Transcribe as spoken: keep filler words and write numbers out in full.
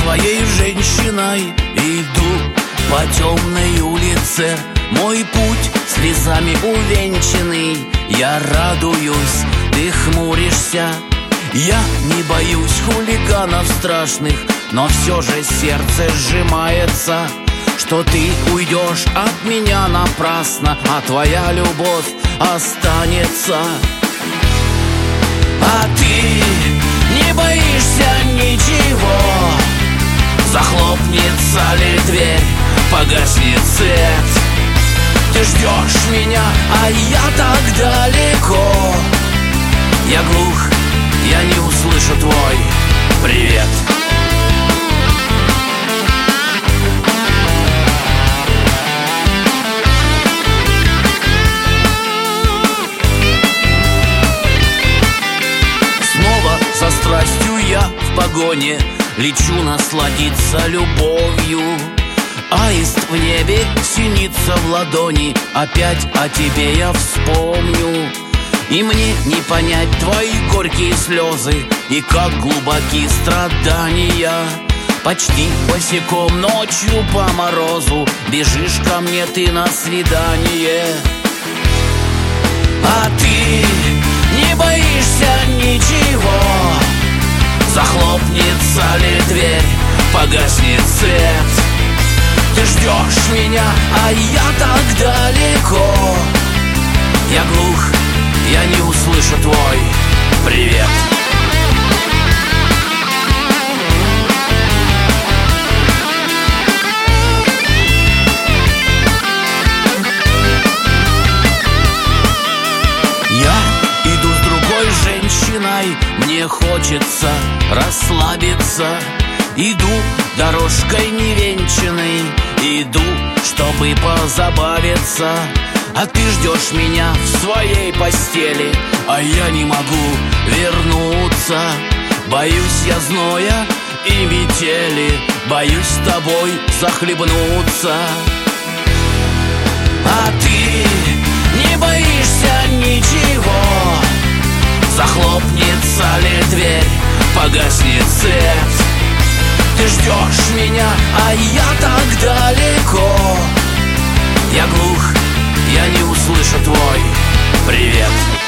своей женщиной иду по темной улице. Мой путь слезами увенчанный. Я радуюсь, ты хмуришься. Я не боюсь хулиганов страшных, но все же сердце сжимается, что ты уйдешь от меня напрасно, а твоя любовь останется. А ты не боишься ничего? Захлопнется ли дверь, погаснет свет? Ты ждешь меня, а я так далеко. Я глух, я не услышу твой привет. Снова со страстью я в погоне лечу насладиться любовью. Аист в небе синится в ладони. Опять о тебе я вспомню. И мне не понять твои горькие слезы и как глубоки страдания. Почти босиком ночью по морозу бежишь ко мне ты на свидание. А ты не боишься ничего? Захлопнется ли дверь, погаснет свет? Ты ждешь меня, а я так далеко. Я глух, я не услышу твой привет. Я иду с другой женщиной, мне хочется расслабиться. Иду дорожкой невенчанной, иду, чтобы позабавиться. А ты ждешь меня в своей постели, а я не могу вернуться. Боюсь я зноя и метели, боюсь с тобой захлебнуться. А ты не боишься ничего? Захлопнется ли дверь, погаснет свет? Ты ждешь меня, а я так далеко. Я глух, я не услышу твой привет.